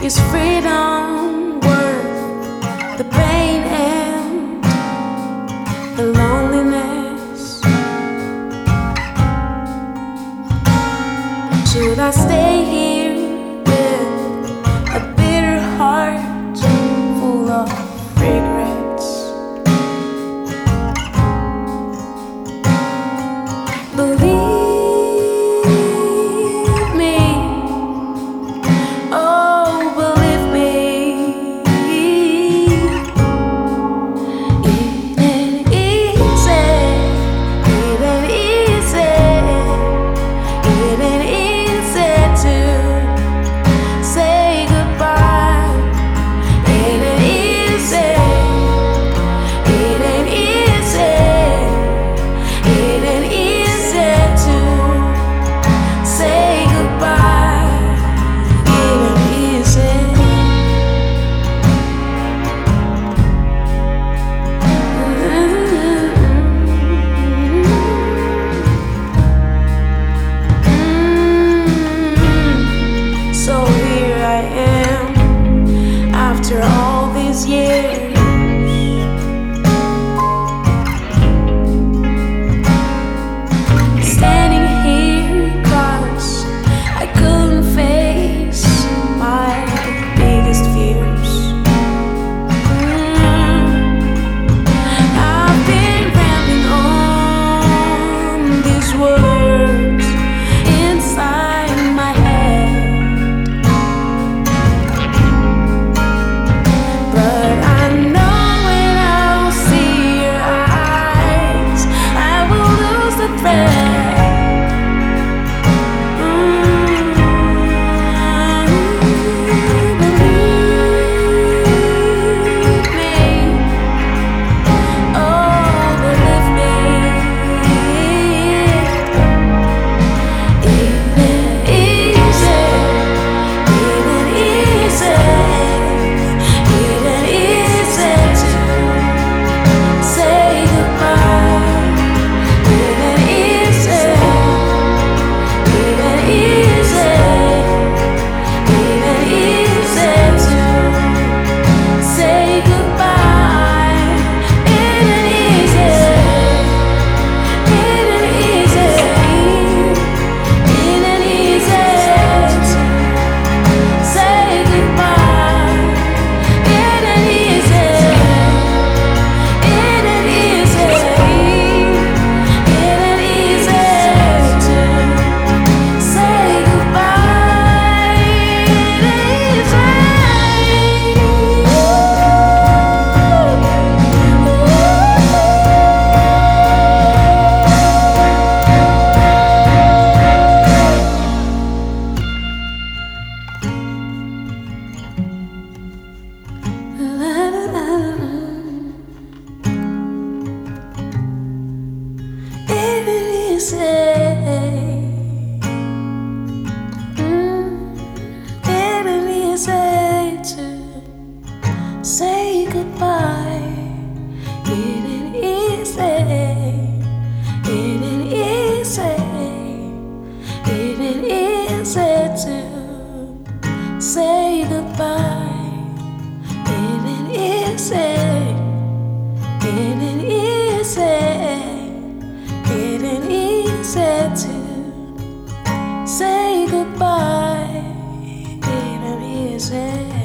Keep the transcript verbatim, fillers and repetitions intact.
Is freedom worth the pain and the loneliness? Should I stay here with a bitter heart full of regrets? Believe after all these years, standing here 'cause I couldn't face my biggest fears. mm. I've been rambling on these words inside my head, but I know when I'll see your eyes, I will lose the thread. Say goodbye. It ain't easy. It ain't easy. It ain't easy to say goodbye. It ain't easy. It ain't easy. It ain't easy to say goodbye. It ain't easy.